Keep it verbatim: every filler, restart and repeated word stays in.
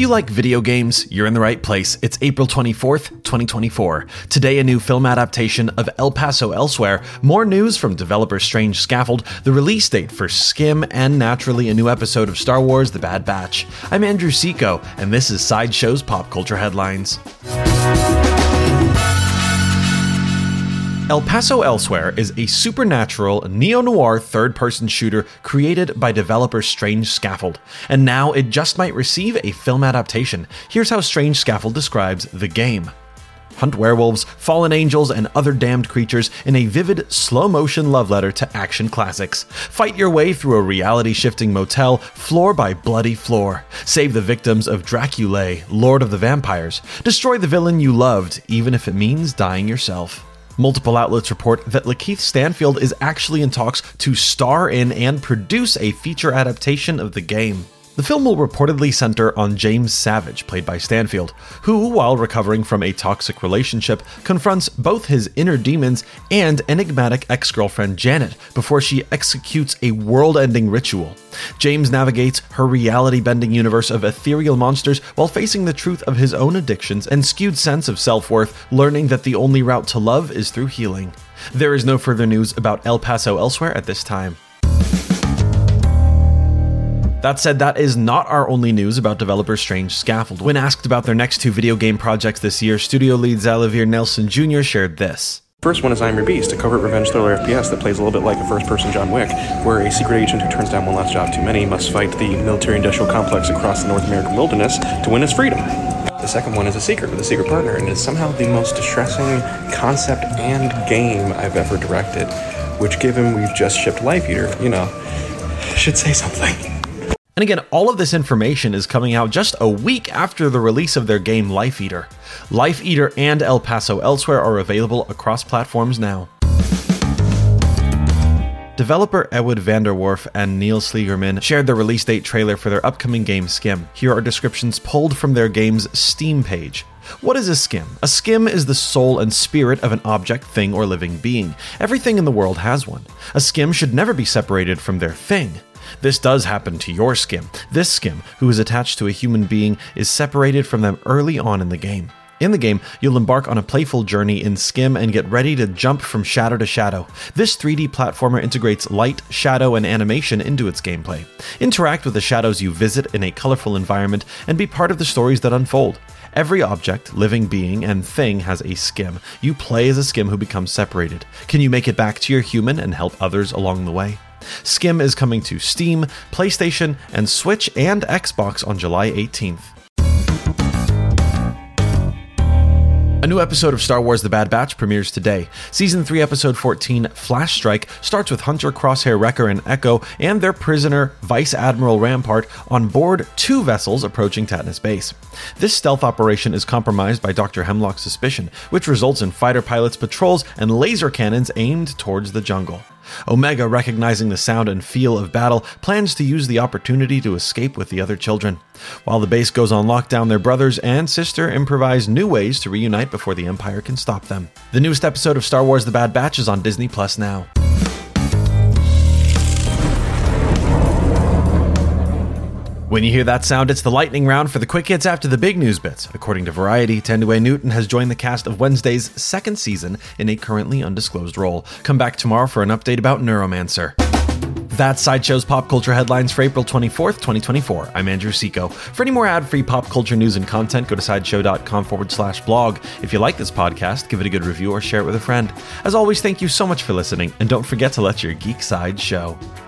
you like video games, you're in the right place. It's April twenty-fourth, twenty twenty-four. Today, a new film adaptation of El Paso Elsewhere, more news from developer Strange Scaffold, the release date for Skim, and naturally a new episode of Star Wars The Bad Batch. I'm Andrew Seco, and this is Sideshow's Pop Culture Headlines. El Paso Elsewhere is a supernatural, neo-noir third-person shooter created by developer Strange Scaffold, and now it just might receive a film adaptation. Here's how Strange Scaffold describes the game. Hunt werewolves, fallen angels, and other damned creatures in a vivid, slow-motion love letter to action classics. Fight your way through a reality-shifting motel, floor by bloody floor. Save the victims of Draculae, Lord of the Vampires. Destroy the villain you loved, even if it means dying yourself. Multiple outlets report that Lakeith Stanfield is actually in talks to star in and produce a feature adaptation of the game. The film will reportedly center on James Savage, played by Stanfield, who, while recovering from a toxic relationship, confronts both his inner demons and enigmatic ex-girlfriend Janet before she executes a world-ending ritual. James navigates her reality-bending universe of ethereal monsters while facing the truth of his own addictions and skewed sense of self-worth, learning that the only route to love is through healing. There is no further news about El Paso Elsewhere at this time. That said, that is not our only news about developer Strange Scaffold. When asked about their next two video game projects this year, studio lead Xalavier Nelson Junior shared this. First one is I'm Your Beast, a covert revenge thriller F P S that plays a little bit like a first-person John Wick, where a secret agent who turns down one last job too many must fight the military-industrial complex across the North American wilderness to win his freedom. The second one is a secret with a secret partner, and is somehow the most distressing concept and game I've ever directed, which, given we've just shipped Life Eater, you know, should say something. And again, all of this information is coming out just a week after the release of their game Life Eater. Life Eater and El Paso Elsewhere are available across platforms now. Developer Edward Vanderwerf and Neil Sliegerman shared the release date trailer for their upcoming game Skim. Here are descriptions pulled from their game's Steam page. What is a skim? A skim is the soul and spirit of an object, thing, or living being. Everything in the world has one. A skim should never be separated from their thing. This does happen to your skim. This skim, who is attached to a human being, is separated from them early on in the game. In the game, you'll embark on a playful journey in Skim and get ready to jump from shadow to shadow. This three D platformer integrates light, shadow, and animation into its gameplay. Interact with the shadows you visit in a colorful environment and be part of the stories that unfold. Every object, living being, and thing has a skim. You play as a skim who becomes separated. Can you make it back to your human and help others along the way? Skim is coming to Steam, PlayStation, and Switch and Xbox on July eighteenth. A new episode of Star Wars The Bad Batch premieres today. Season three, Episode fourteen, Flash Strike, starts with Hunter, Crosshair, Wrecker, and Echo, and their prisoner, Vice Admiral Rampart, on board two vessels approaching Tatnus Base. This stealth operation is compromised by Doctor Hemlock's suspicion, which results in fighter pilots' patrols and laser cannons aimed towards the jungle. Omega, recognizing the sound and feel of battle, plans to use the opportunity to escape with the other children. While the base goes on lockdown, their brothers and sister improvise new ways to reunite before the Empire can stop them. The newest episode of Star Wars The Bad Batch is on Disney Plus now. When you hear that sound, it's the lightning round for the quick hits after the big news bits. According to Variety, Tendue Newton has joined the cast of Wednesday's second season in a currently undisclosed role. Come back tomorrow for an update about Neuromancer. That's Sideshow's Pop Culture Headlines for April twenty-fourth, twenty twenty-four. I'm Andrew Seco. For any more ad-free pop culture news and content, go to sideshow.com forward slash blog. If you like this podcast, give it a good review or share it with a friend. As always, thank you so much for listening, and don't forget to let your geek side show.